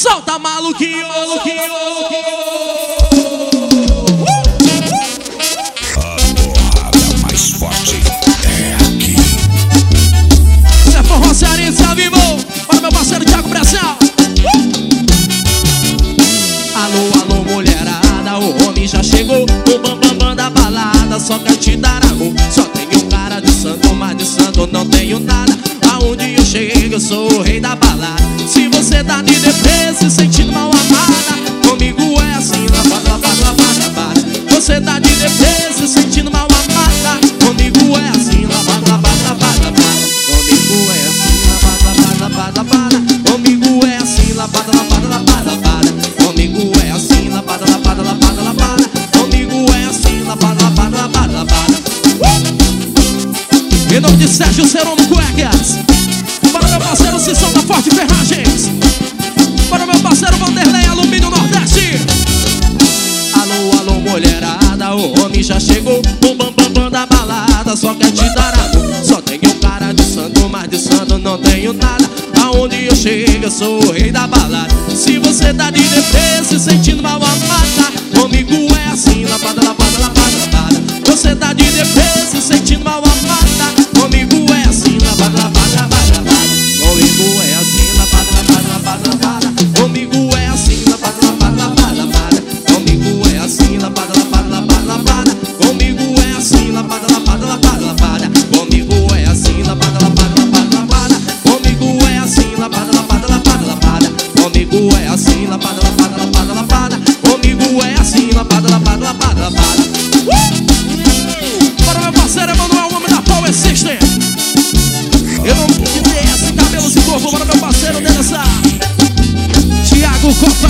Solta maluquinho, maluquinho. A porrada mais forte é aqui. Zé Forró Cearense ao vivo. Para meu parceiro Thiago Pressão. Alô, alô, mulherada, o homem já chegou. O bambambam da balada, só quer te dar amor. Só tenho cara de santo, mas de santo não tenho nada. Aonde eu chego, eu sou o rei da balada. Se você tá de depressa, se sentindo mal amada, comigo é assim, lavada, lavada, lavada, lavada. Você tá de depressa, se sentindo mal amada, comigo é assim, lavada, lavada, lavada, lavada. Comigo é assim, lavada, lavada, lavada, lavada. Comigo é assim, lavada, lavada, lavada, lavada. Comigo é assim, lavada, lavada, lavada, lavada. Comigo é assim, lavada, lavada, lavada, lavada. Em nome de Sérgio Cerono Cuecas. Para meu parceiro Cissão da Forte Ferragens. Para meu parceiro Vanderlei Alumínio Nordeste. Alô, alô, mulherada, o homem já chegou. O bambambam da balada, só quer te dar amor. Só tenho cara de santo, mas de santo não tenho nada. Aonde eu chego, eu sou o rei da balada. Se você tá de depressa, se sentindo mal amada, comigo é assim, lavada, lavada, lavada, lavada. Você tá de depressa, se sentindo mal amada, comigo é assim, lavada, lavada, lavada, lavada. Comigo é assim, lavada, lavada, lavada, lavada. Comigo é assim, lavada, lavada, lavada, lavada. Comigo é assim, lavada, lavada, lavada, lavada. Comigo é assim, lavada, lavada, lavada, lavada. Comigo é assim, lavada, lavada, lavada, lavada. Comigo é assim, lavada, lavada, lavada, lavada. Comigo é assim, lavada, lavada, lavada, lavada. Comigo é assim, lavada, lavada, lavada, lavada. Para meu parceiro Emanuel, o homem da Power System. Eu não quis esse cabelos e corpo. Para meu parceiro Denessa Thiago Costa.